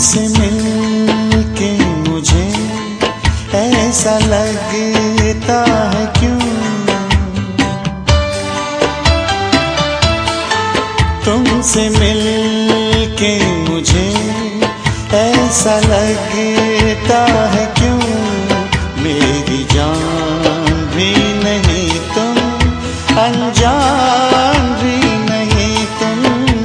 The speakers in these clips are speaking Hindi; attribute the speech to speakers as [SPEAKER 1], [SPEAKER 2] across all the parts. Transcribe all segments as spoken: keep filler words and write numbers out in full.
[SPEAKER 1] तुमसे मिलके मुझे ऐसा लगता है क्यों, तुमसे मिलके मुझे ऐसा लगता है क्यों, मेरी जान भी नहीं तुम, अनजान भी नहीं तुम।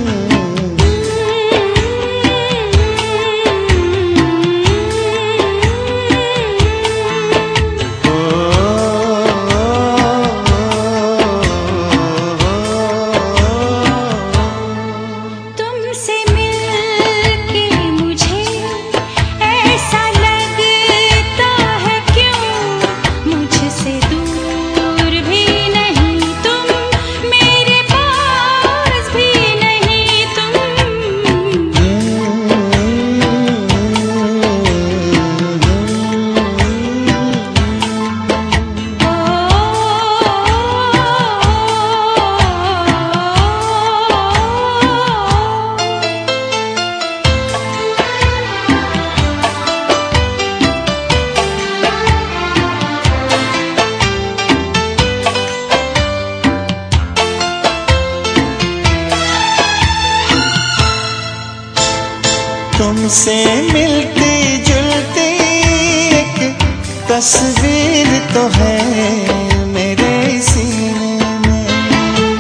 [SPEAKER 1] तुमसे मिलती जुलती एक तस्वीर तो है मेरे सीने में,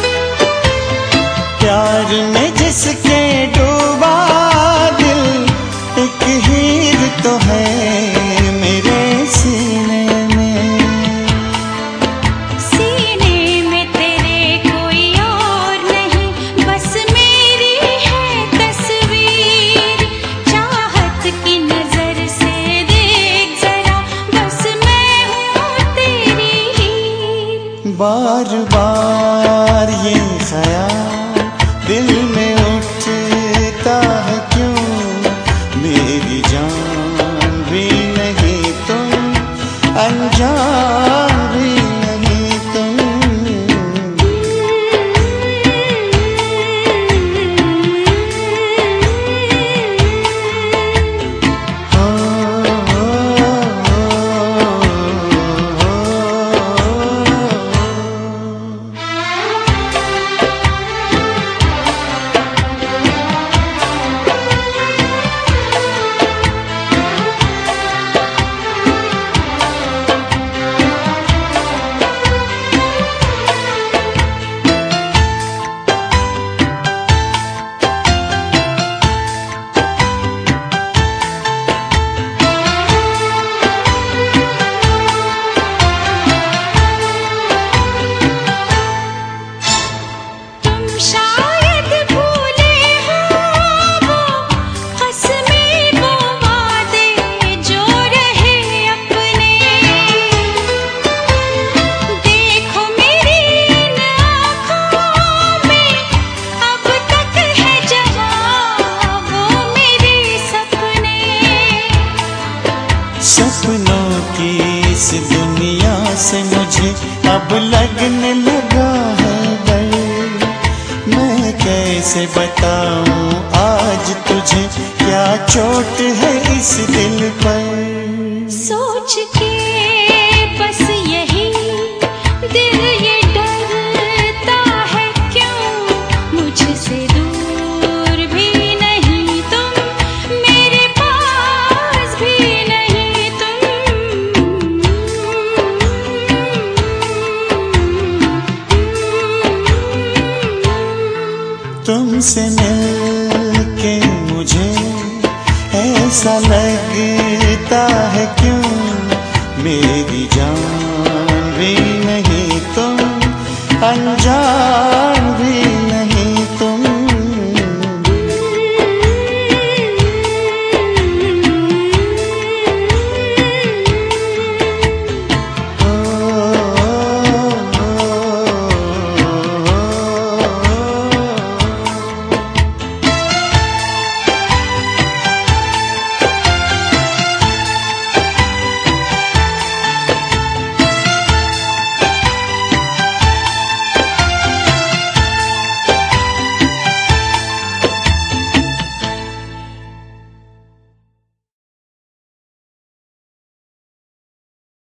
[SPEAKER 1] प्यार में जिसके डूबा दिल एक हीर तो है मेरे सीने में।
[SPEAKER 2] सीने में तेरे कोई और नहीं, बस मेरी है तस्वीर। चाहत की नजर से देख जरा, बस मैं हूँ तेरी हीर।
[SPEAKER 1] बार बार ये ख्याल दिल में उठता है क्यों, मेरी जान भी नहीं तुम, अनजान भी नहीं तुम। सपनों की इस दुनिया से मुझे अब लगने लगा है डर, मैं कैसे बताऊं आज तुझे क्या चोट है इस दिल पर।
[SPEAKER 2] सोच के बस यही दिल ये डरता है क्यों, मुझसे दूर भी नहीं तुम, मेरे पास भी नहीं तुम।
[SPEAKER 1] तुमसे मिलके मुझे ऐसा लगता है क्यों, मेरी जान भी नहीं तुम, अनजान